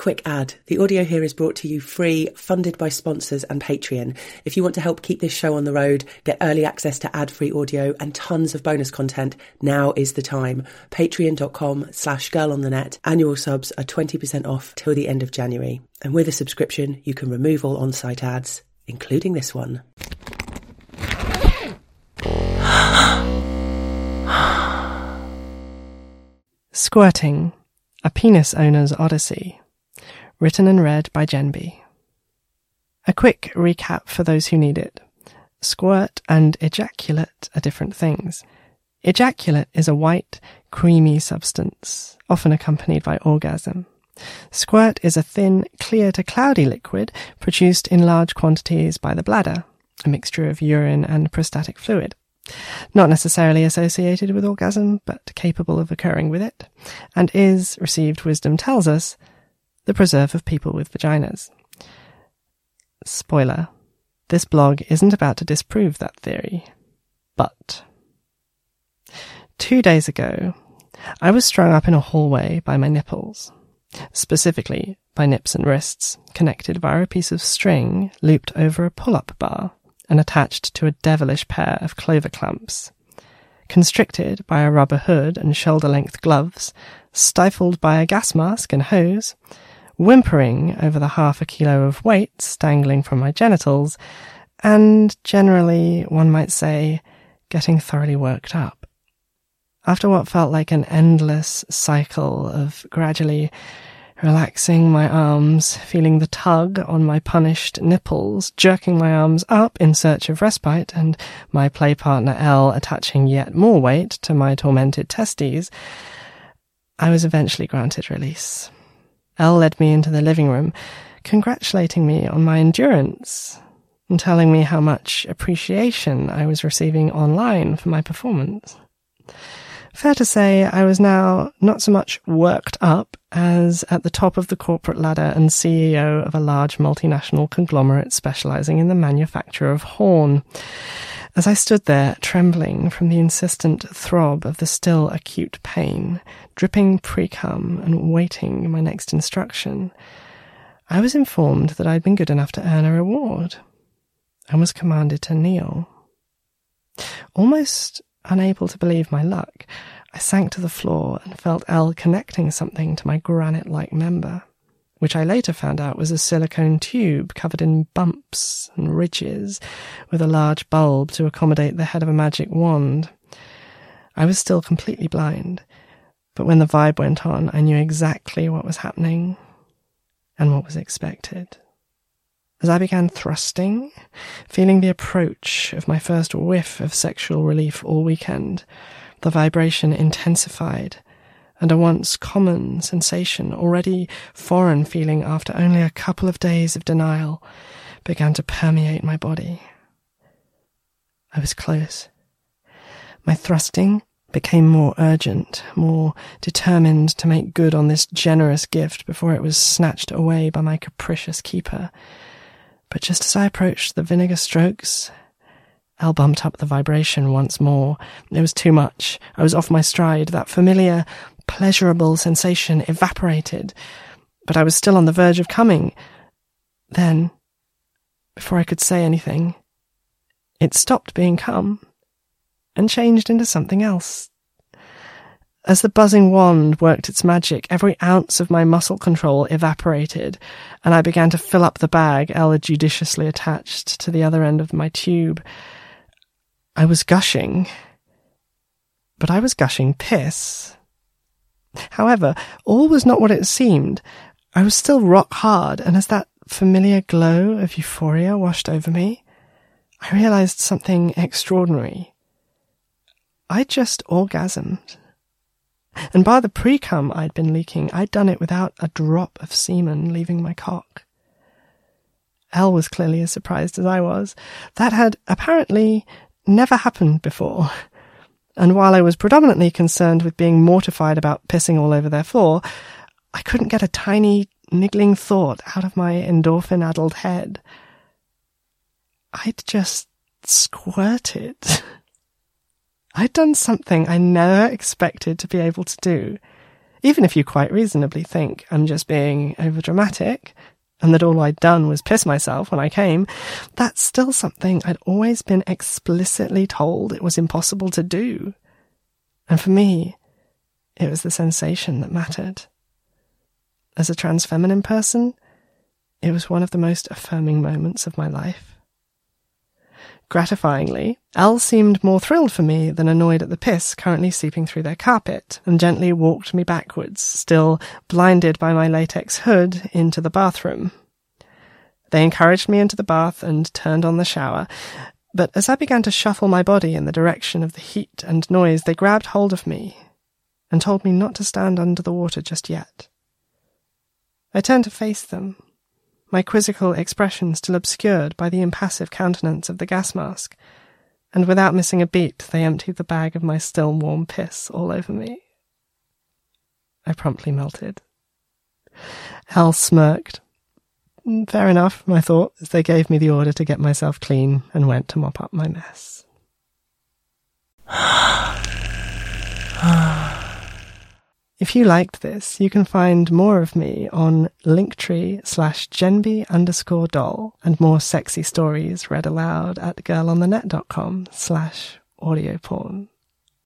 Quick ad. The audio here is brought to you free, funded by sponsors and Patreon. If you want to help keep this show on the road, get early access to ad-free audio and tons of bonus content, now is the time. Patreon.com/girlonthenet. Annual subs are 20% off till the end of January. And with a subscription, you can remove all on-site ads, including this one. Squirting, a penis owner's odyssey. Written and read by Jen B. A quick recap for those who need it. Squirt and ejaculate are different things. Ejaculate is a white, creamy substance, often accompanied by orgasm. Squirt is a thin, clear to cloudy liquid produced in large quantities by the bladder, a mixture of urine and prostatic fluid. Not necessarily associated with orgasm, but capable of occurring with it, and is, received wisdom tells us, the preserve of people with vaginas. Spoiler, this blog isn't about to disprove that theory, but 2 days ago, I was strung up in a hallway by my nipples, specifically by nips and wrists, connected via a piece of string looped over a pull-up bar and attached to a devilish pair of clover clamps, constricted by a rubber hood and shoulder-length gloves, stifled by a gas mask and hose, whimpering over the 1/2 kilo of weights dangling from my genitals, and generally, one might say, getting thoroughly worked up. After what felt like an endless cycle of gradually relaxing my arms, feeling the tug on my punished nipples, jerking my arms up in search of respite, and my play partner Elle attaching yet more weight to my tormented testes, I was eventually granted release. Elle led me into the living room, congratulating me on my endurance and telling me how much appreciation I was receiving online for my performance. Fair to say, I was now not so much worked up as at the top of the corporate ladder and CEO of a large multinational conglomerate specializing in the manufacture of horn. As I stood there, trembling from the insistent throb of the still acute pain, dripping pre-cum and waiting my next instruction, I was informed that I'd been good enough to earn a reward, and was commanded to kneel. Almost unable to believe my luck, I sank to the floor and felt Elle connecting something to my granite-like member, which I later found out was a silicone tube covered in bumps and ridges with a large bulb to accommodate the head of a magic wand. I was still completely blind, but when the vibe went on, I knew exactly what was happening and what was expected. As I began thrusting, feeling the approach of my first whiff of sexual relief all weekend, the vibration intensified, and a once common sensation, already foreign feeling after only a couple of days of denial, began to permeate my body. I was close. My thrusting became more urgent, more determined to make good on this generous gift before it was snatched away by my capricious keeper. But just as I approached the vinegar strokes, Elle bumped up the vibration once more. It was too much. I was off my stride. That familiar, pleasurable sensation evaporated, but I was still on the verge of coming. Then, before I could say anything, it stopped being cum and changed into something else. As the buzzing wand worked its magic, every ounce of my muscle control evaporated, and I began to fill up the bag Elle had judiciously attached to the other end of my tube. I was gushing, but I was gushing piss. However, all was not what it seemed. I was still rock hard, and as that familiar glow of euphoria washed over me, I realized something extraordinary. I'd just orgasmed. And bar the pre-cum I'd been leaking, I'd done it without a drop of semen leaving my cock. Elle was clearly as surprised as I was. That had apparently never happened before, and while I was predominantly concerned with being mortified about pissing all over their floor, I couldn't get a tiny, niggling thought out of my endorphin-addled head. I'd just squirted. I'd done something I never expected to be able to do. Even if you quite reasonably think I'm just being overdramatic, and that all I'd done was piss myself when I came, that's still something I'd always been explicitly told it was impossible to do. And for me, it was the sensation that mattered. As a trans feminine person, it was one of the most affirming moments of my life. Gratifyingly, Elle seemed more thrilled for me than annoyed at the piss currently seeping through their carpet, and gently walked me backwards, still blinded by my latex hood, into the bathroom. They encouraged me into the bath and turned on the shower, but as I began to shuffle my body in the direction of the heat and noise, they grabbed hold of me and told me not to stand under the water just yet. I turned to face them, my quizzical expression still obscured by the impassive countenance of the gas mask, and without missing a beat they emptied the bag of my still warm piss all over me. I promptly melted. Elle smirked. Fair enough, I thought, as they gave me the order to get myself clean and went to mop up my mess. If you liked this, you can find more of me on linktree/Genby_doll and more sexy stories read aloud at girlonthenet.com/audioporn.